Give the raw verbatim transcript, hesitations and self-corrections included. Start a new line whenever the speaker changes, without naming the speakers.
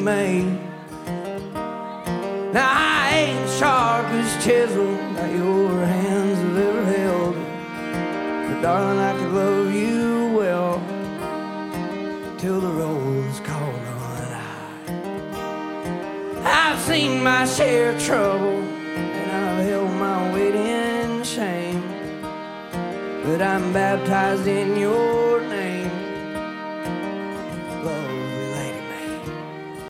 made. Now I ain't sharp as chisel that your hands have ever held, but darling, I could love you well till the rolls call on high. I've seen my share of trouble and I've held my weight in shame, but I'm baptized in your name.